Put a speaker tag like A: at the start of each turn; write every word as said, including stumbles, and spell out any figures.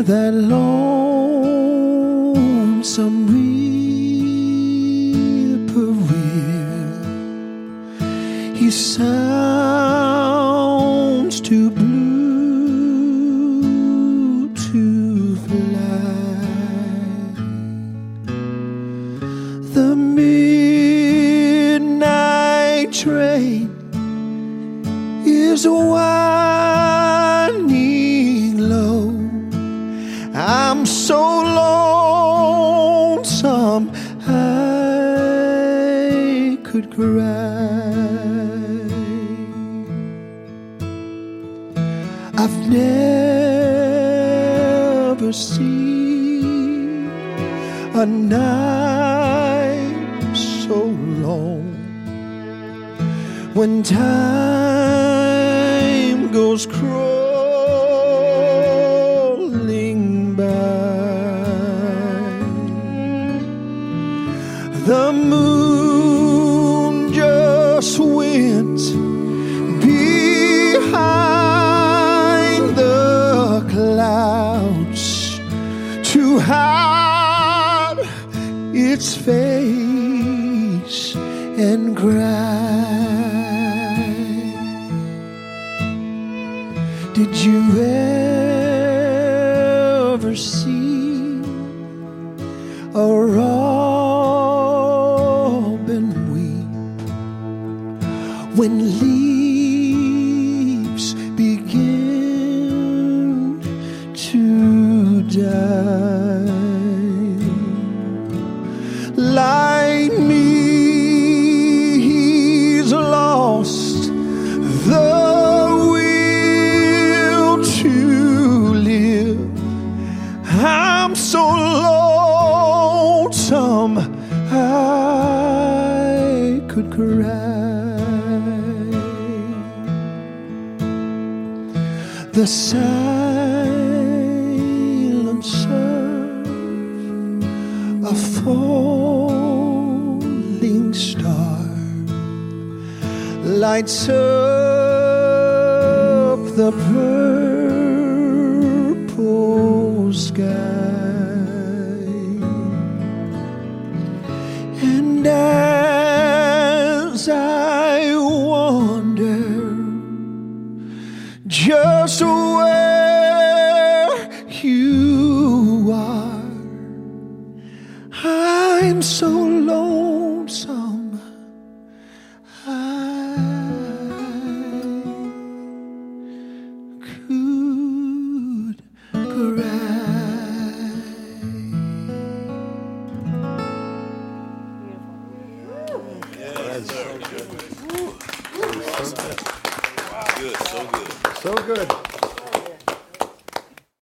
A: that lonesome whippoorwill. He sounds too blue to fly. The midnight train is winding low. I'm so lonesome I could cry. I've never seen a night so long when time goes crawling by. The moon just went behind the clouds to hide its face and cry. Did you ever see a robin weep when leaves begin to die? Like me, he's lost the will to live. I'm so lonesome I could cry. The silent surf, a falling star, lights up the purple sky. And as I wonder just where you are, I'm so lonesome I could cry.
B: That's so good. Good, so good.
C: So good.